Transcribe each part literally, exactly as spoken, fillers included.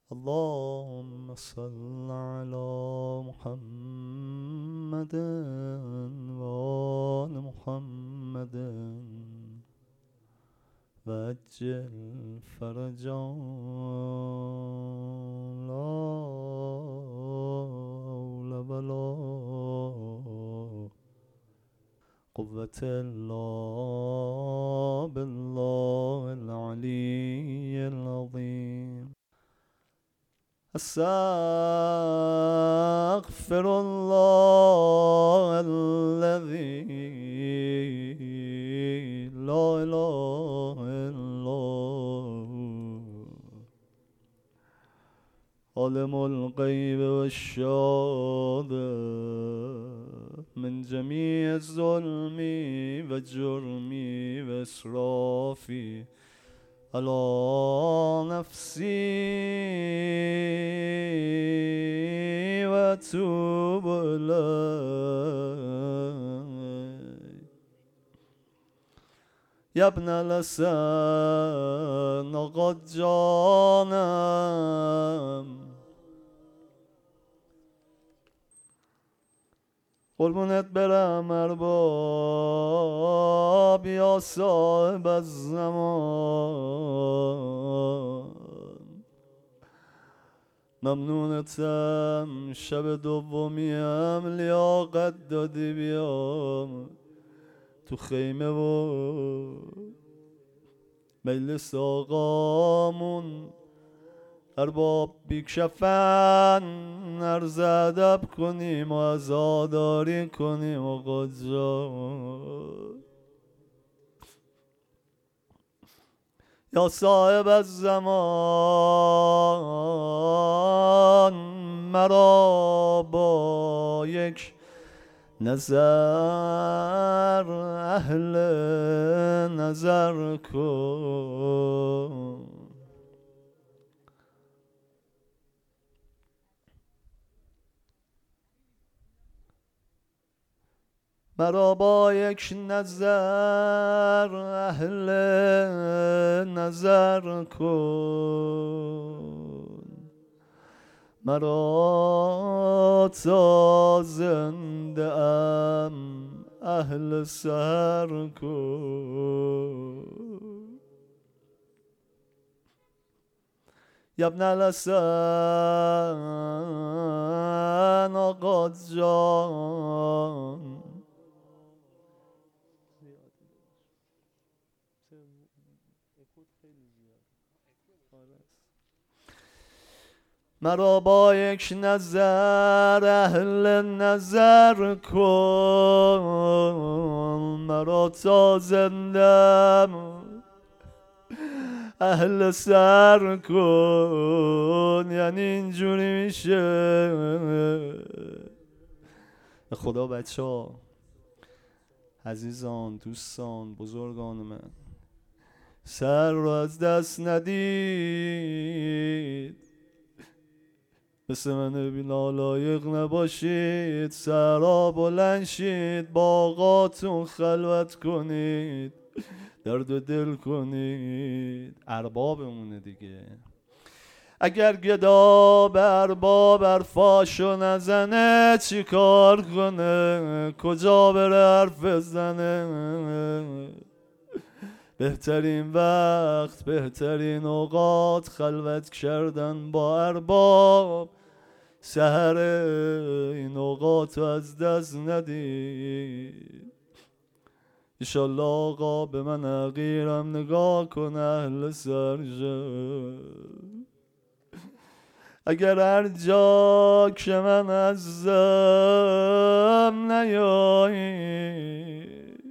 اللهم صل على محمد وآل محمد وعجل فرجهم لا حول ولا قوة إلا بالله العلي العظيم. أستغفر الله الذي لا إله إلا هو عالم الغيب والشهادة من جميع الظلم وجرم وإسرافي على نفسي وأتوب إليه. يا ابن الحسن قد جانم قربونت برم ارباب یا صاحب الزمان، ممنونتم شب دومیم لیاقت دادی بیام تو خیمه و مجلس آقامون ارباب بیکشفن عرض ادب کنیم و عزاداری کنیم آقا جان. یا صاحب الزمان مرا با یک نظر اهل نظر کن. مرا با یک نظر اهل نظر کن، مرا تا زنده ام اهل سر کن. یا ابن الحسن آقا جان، مرا با یک نظر اهل نظر کن، مرا تا زندم اهل سر کن. یعنی اینجوری میشه خدا. بچه ها، عزیزان، دوستان، بزرگان من، سر رو از دست ندید، مثل من بی نالایق نباشید، سرها بلند شید، باغاتون خلوت کنید، درد و دل کنید. اربابمونه دیگه. اگر گدا به ارباب حرفاشو نزنه چی کار کنه؟ کجا بره حرف بزنه؟ بهترین وقت، بهترین اوقات خلوت کردن با ارباب. سحر این اوقات از دست ندید. ایشالله آقا به من حقیرم نگاه کنه، اهل سرجه. اگر هر جا که من ازم نیایی،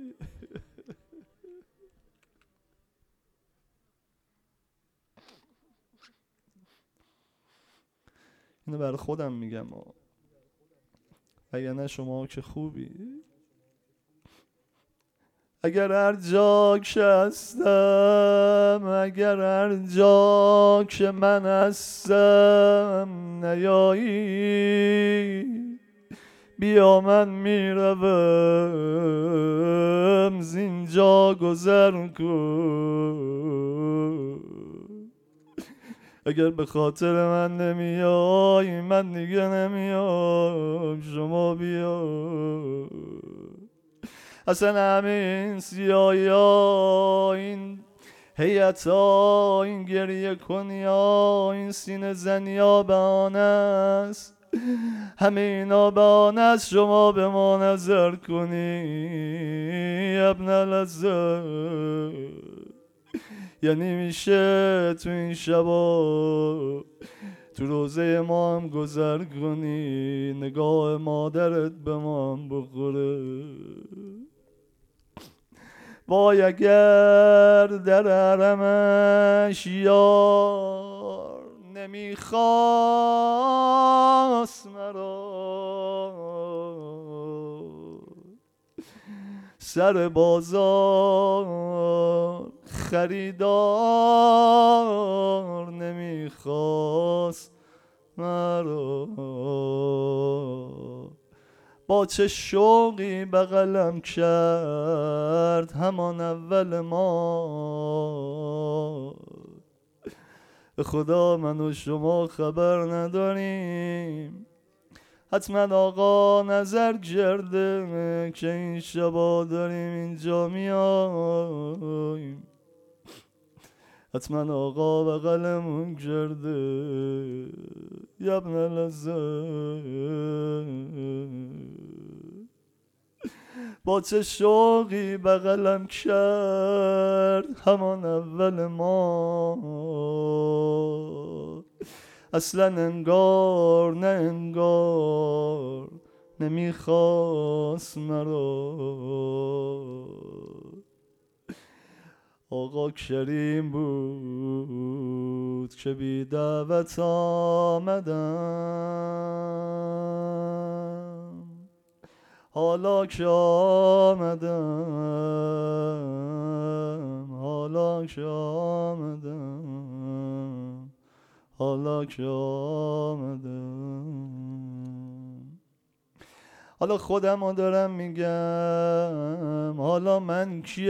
اینو برای خودم میگم، اگر نه شما که خوبی. اگر هر جا که هستم، اگر هر جا که من هستم نیایی، بیا من میروم زینجا گذر کن. اگر به خاطر من نمیای من دیگه نمیام، شما بیا. اصلا همین سیاهی ها، این هیئت ها، این گریه کنی ها، این سینه زنی ها بهانه است. همه اینا بهانه است شما به ما نظر کنی ابن العزیز. یعنی میشه تو این شبا تو روزه ما هم گذر کنی، نگاه مادرت به ما هم بخوره. وای اگر در حرمش یار نمیخواست مرا، سر بازار خریدار نمیخواست مرا. با چه شوقی بغلم کرد همان اول ما. به خدا من و شما خبر نداریم، حتما آقا نظر کرده که این شبا داریم اینجا میایم. حتما آقا بغلمون کرده یا ابن العزیز. با چه شوقی بغلم کرد همان اول ما. اصلا انگار نه انگار نمیخواست مرا. آقا کریم بود که بی دعوت آمدم، حالا که آمدم، حالا که آمدم، حالا که آمدم. حالا خودم رو دارم میگم، حالا من کی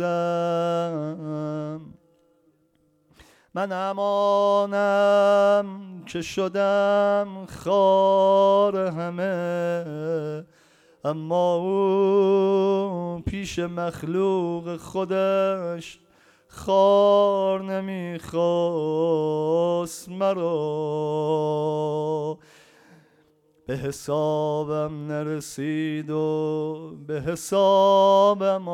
هستم؟ من همانم که شدم خار همه، اما او پیش مخلوق خودش خار نمیخواست مرا. به حسابم نرسید و به حسابم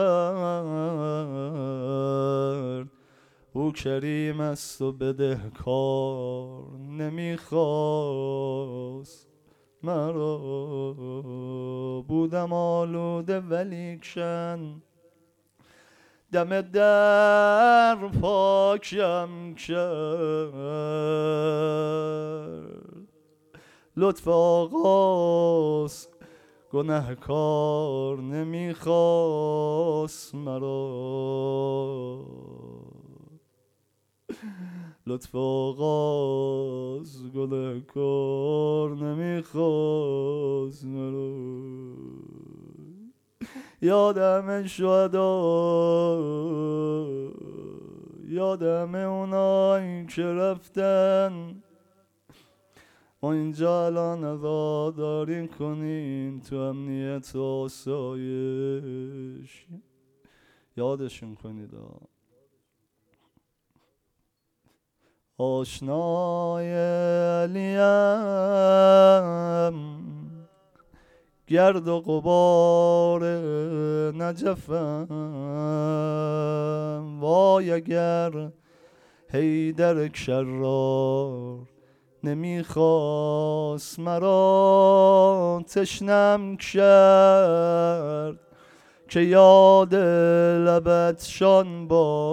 آورد. او کریم است و بدهکار نمیخواست مرا. بودم آلوده ولیکن دم در پاکم کرد. لطف آقاست گنهکار نمیخواست مرا. لطف آقاست گنهکار نمیخواست مرا. یادم شهدا، یادم اونایی که رفتن. ما اینجا الان عزاداری کنیم تو امنیت و آسایش، یادشون کنید. آشنای علیم گرد و غبار نجفم. وای اگر حیدر کرار نمیخواست مرا. تشنم کرد که یاد لبتشان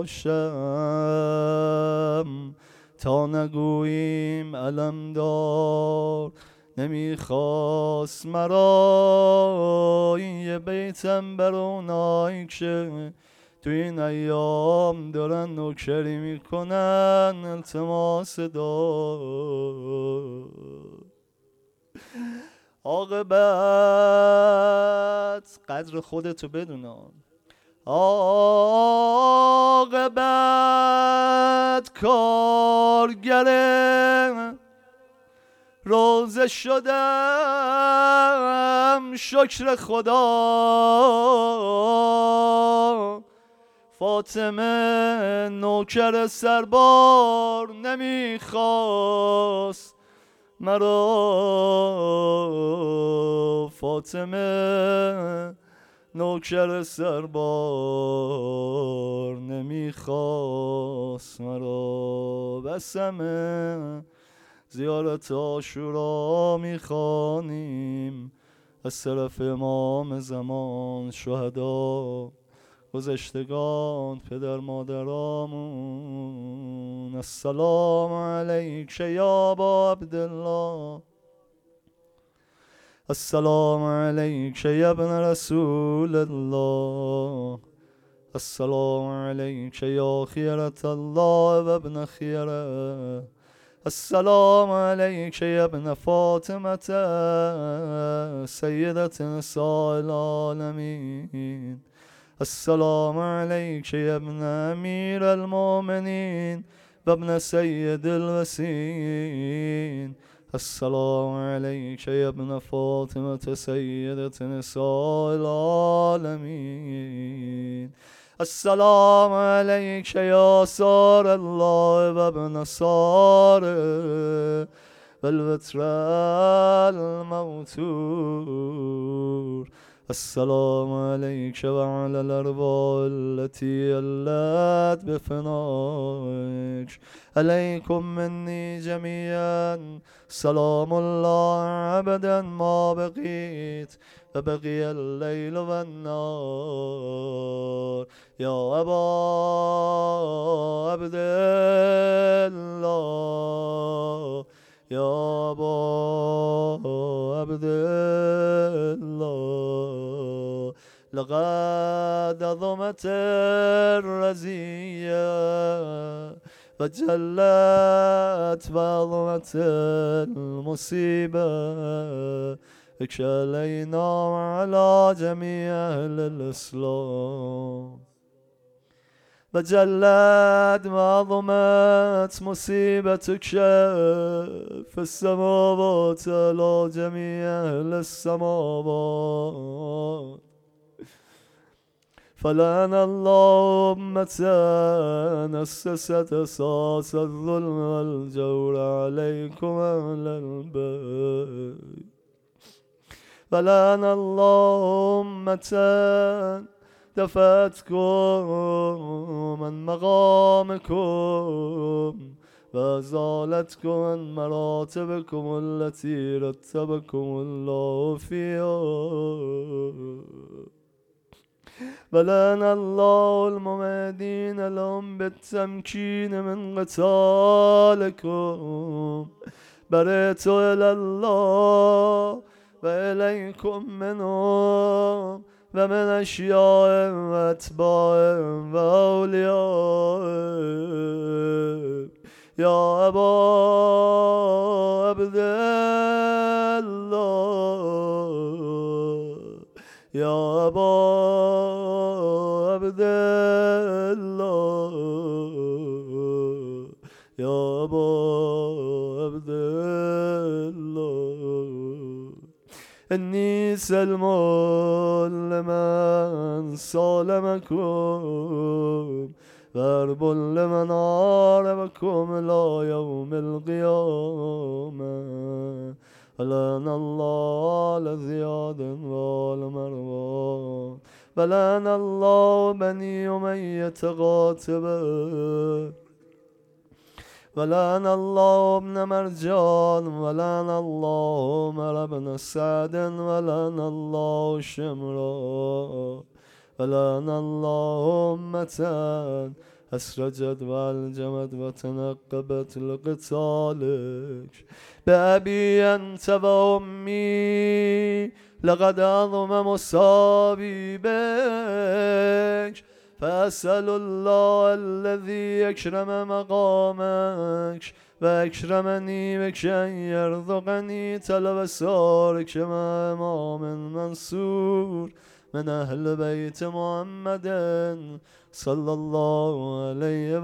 باشم، تا نگوییم علمدار نمیخواست مرا. این یه بیتم بر اونایی که تو این ایام دارن نوکری میکنن التماس دار. عاقبت قدر خودتو بدونم، عاقبت خدمت کارگره روزه شدم شکر خدا فاطمه نوکر سربار نمیخواست مرا فاطمه نوکر سربار نمیخواست مرا بسمه زیارت عاشورا میخوانیم از طرف امام زمان شهدا گذشتگان پدر مادرامون السلام علیک یا ابا عبدالله السلام علیک یا ابن رسول الله السلام علیک یا خیرت الله و ابن خیره السلام علیک یا ابن فاطمه سیدت نساء العالمین السلام علیک یا ابن امیر المؤمنین و ابن سید الوسین السلام علیک یا ابن فاطمه سیدت نساء العالمین السلام علیک یا سار الله و ابن سار و الوتر الموتور السلام علیک و علی الارواح التي علت بفنائک علیکم منی جمیعا سلام الله ابدا ما بقیت و بقی اللیل و النار یا ابا عبدالله یا ابا عبدالله لقد عظمت الرزیه و جلت و عظمت المصیبه اکش علینا وعلى جمیع اهل الاسلام و جلت و عظمت مصیبتک فی السماوات على جمیع اهل السماوات فلعن الله أمة أسست أساس الظلم والجور عليكم أهل البيت فلعن الله أمة دفعتكم من مقامكم وأزالتكم عن مراتبكم التي رتبكم الله فيها ولعن الله الممادين لهم بالتمكين من قتالكم برئت إلى الله وإليكم منهم و من اشیاء و اتباع و اولیاء یا ابا عبدالله یا ابا عبدالله یا ابا عبدالله انی سلم لمن سالمکم ورب لمن عاربكم لا يوم القيامة ولعن الله على زياد والمروان ولعن الله بني أمية قاتبا ولعن الله ابن مرجان ولعن الله عمر بن سعد ولعن الله شمرا ولعن الله أمة أسرجت والجمت وتنقبت لقتالك بأبي أنت وأمي لقد عظم مصابي بك فأسأل الله الذي يكرم مقامك وأكرمني بك أن يرزقني طلب سارك مع إمام منصور من أهل بيت محمد صلى الله عليه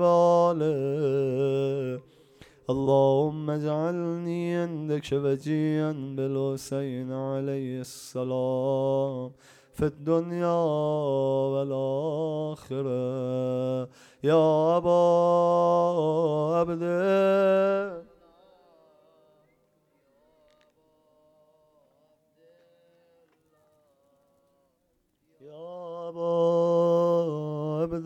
وآله. اللهم اجعلني عندك وجيا بالحسين عليه السلام في الدنيا والآخرة يا أبا عبد يا أبا عبد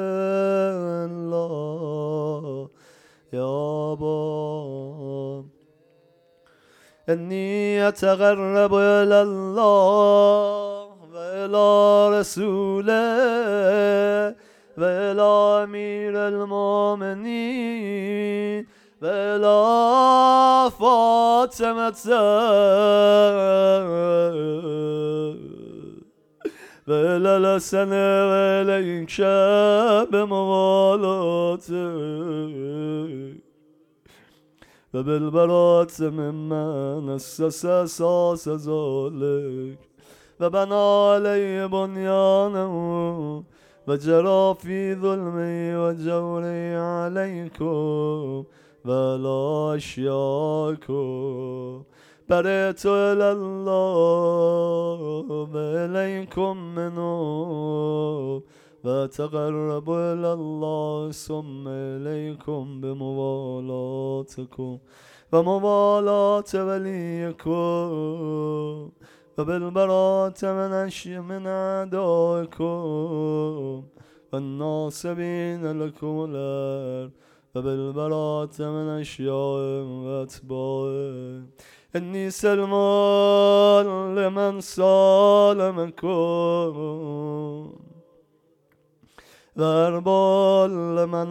الله يا أبا إني أتقرب إلى الله وإلى رسوله وإلى أمير المؤمنين وإلى فاطمة وإلى الحسن وإليك بموالاتك وبالبراءة ممن أسس أساس ذلك وبنى عليه بنيانه وجرى في ظلمه وجوره عليكم ولا أشياءكم. برئت إلى الله وإليكم منه وتقرب إلى الله ثم إليكم بموالاتكم وموالاة وليكم وبالبراءة من أشي من أعدائكم والناصبين لكم الأرض وبالبراءة من أشيائهم وأتباعهم. إني سلمان لمن سالمكم وأربال لمن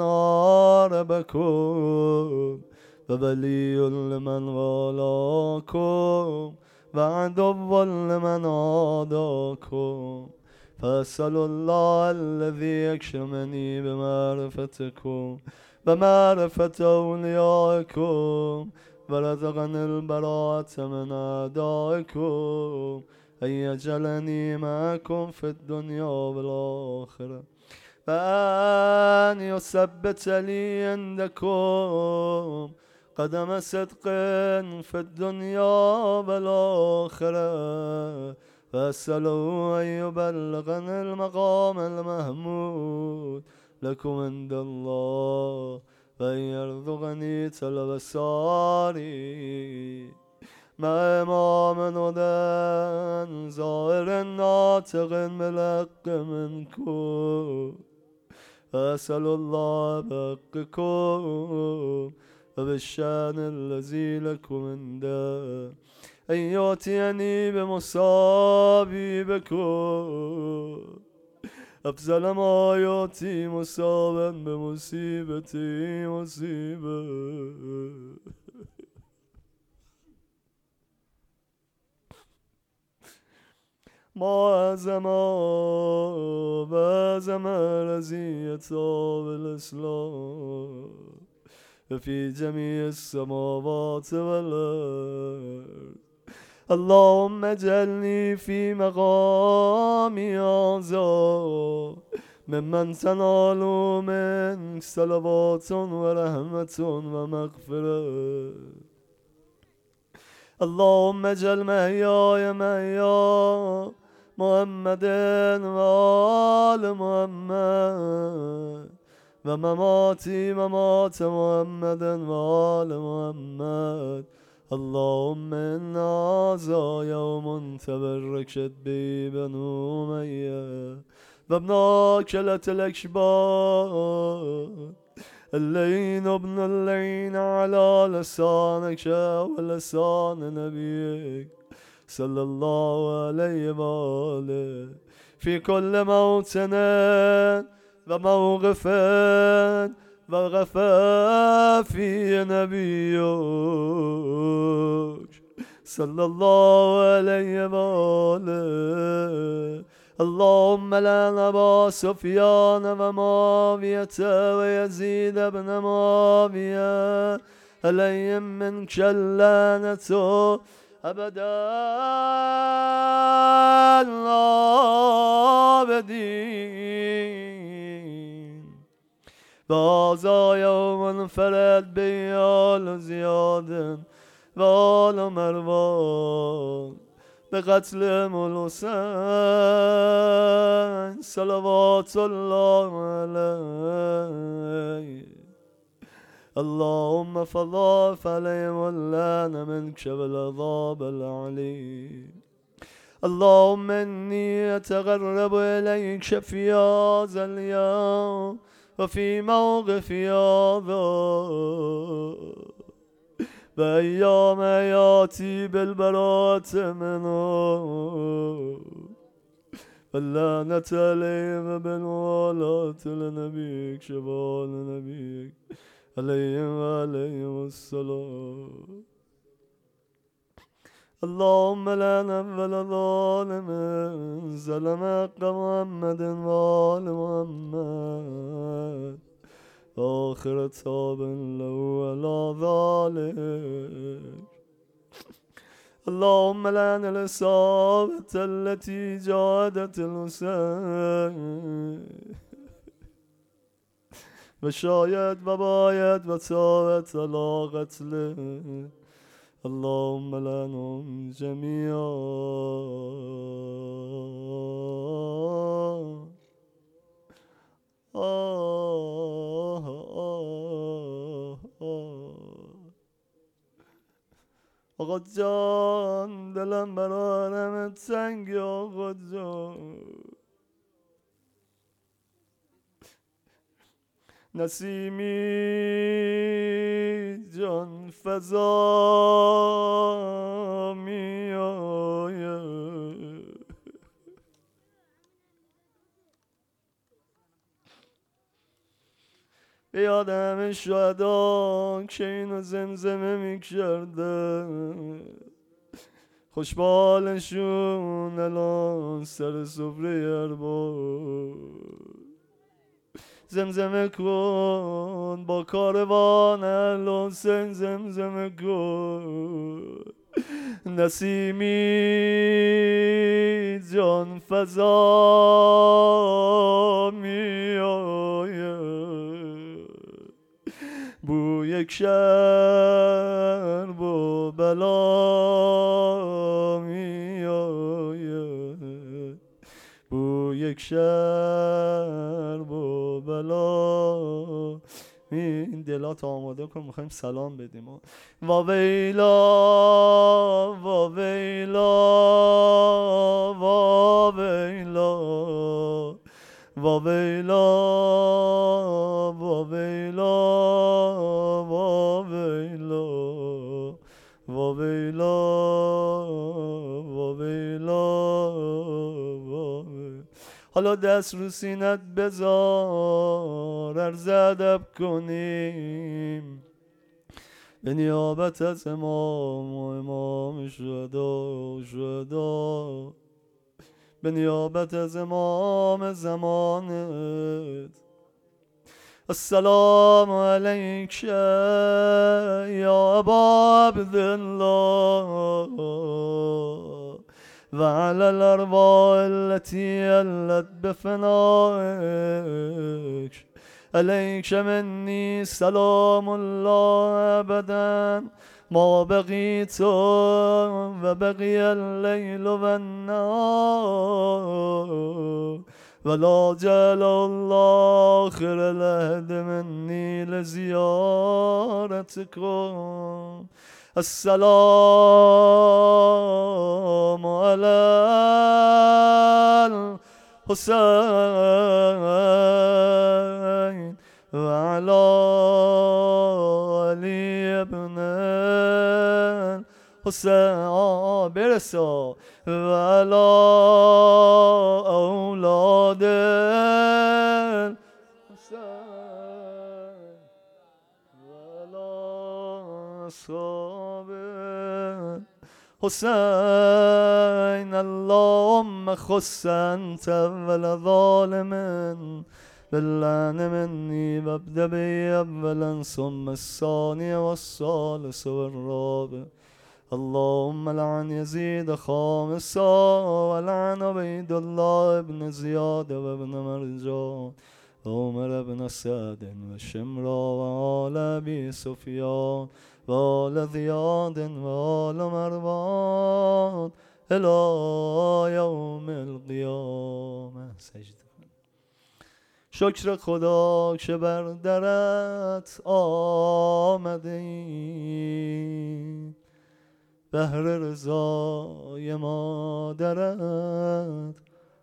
عاربكم وولي لمن والاكم وعدو لمن عاداكم. فأسأل الله الذي يكشمني بمعرفتكم بمعرفة أوليائكم ورزقني البراءة من أعدائكم أن يجعلني معكم في الدنيا والآخرة وأن يثبت لي عندكم قدم صدق في الدنيا والآخرة. فأسأله أن يبلغني المقام المحمود لكم عند الله وأن يرزقني طلب ساري مع إمام هدى ظاهر ناطق بالحق منكم. أسأل الله بحقكم وبالشأن الذي لكم عنده أن يأتيني بمصابي بكم أفضل ما يأتي مصابا بمصيبتي مصيبة. ما أعظم وأعظم رزية بالإسلام في جميع السماوات والأرض. اللهم اجعلني في مقامي هذا ممن تنال منك صلوات ورحمة ومغفرة. اللهم اجعل محياي محيا محمد وآل محمد ومماتي ممات محمد وآل محمد. اللهم إن هذا يوم تبركت به بنو أمية وابناكلة الأكبار اللين ابن اللين على لسانك ولسان نبيك صلى الله عليه وآله في كل موطن وموقف وغفا في نبيك صلى الله عليه وآله. اللهم لعن أبا سفيان ومعاوية ويزيد بن معاوية عليهم منك اللعنة أبدا العابدين بازا يوم فرد بيال زياد وآل مروان بقتل الحسين صلوات الله عليه اللهم فضاف عليهم اللعنة منك والعذاب العليم اللهم إني أتقرب إليك شفي هذا اليوم وفي موقفي هذا بأيام ياتي بالبراءة منه واللعنة عليهم بالولاة لنبيك شفاء لنبيك عليهم وعليهم السلام اللهم لا نبل ظالم ظلم حق محمد وآل محمد آخر تاب له على ذلك اللهم لعن الإصابة التي جاهدت الحسين وشاید و باید و تابت على قتله اللهم لعنهم جميعا آه آه آه آقا جان دلم برانم تنگ آقا جان نسیمی جان فضا می آید به یادم شهدا که اینو زمزمه می کرده خوشبالشون الان سر سفره ارباب زمزمه کن با کاروان اهل حسین زمزمه کن نسیمی جان فضا می آید بو یک شرب و بلا می آید بو یک شرب و بلا این دلات آماده کن میخوایم سلام بدیم و ویلا و ویلا و ویلا و ویلا و ویلا و ویلا و ویلا و ویلا حالا دست رو سینت بذار عرض ادب کنیم به نیابت از امام و امام شهدا و شهدا به نیابت از امام زمانت السلام علیک یا ابا عبدالله وعلى الأرواح التي ألت بفنائك عليك مني سلام الله أبدا ما بقيت وبقي الليل والنهار ولا جعل الله آخر العهد مني لزيارتكم السلام على الحسين وعلى علي ابن الحسين برسا وعلى أولاد الحسين وعلى أصحاب حسين اللهم خص أنت أول ظالم باللعن مني وابدأ بي أولا ثم الثاني والثالث والرابع اللهم لعن يزيد خامسا ولعن عبيد الله بن زياد وابن مرجان وعمر بن سعد وشمرا وآل أبي سفيان وآل زياد وآل مروان إلى يوم القیامه. سجده. شکر خدا که بر درت آمدیم، بهر رضای مادرت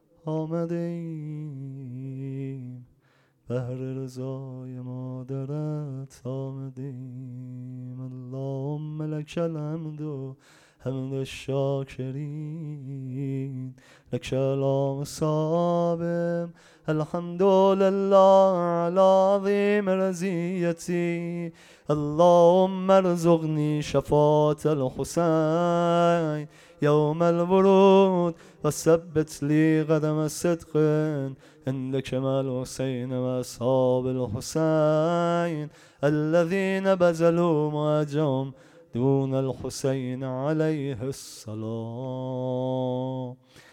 آمدیم، بهر رضای مادرت آمدیم. اللهم لك الحمد حمد الشاکرین، لك الامصاب الحمد لله على عظيم رزيتي. اللهم ارزقني شفاعة الحسين يوم الورود وثبت لي قدم صدق عندك مع الحسين وأصحاب الحسين الذين بذلوا معجم دون الحسين عليه السلام.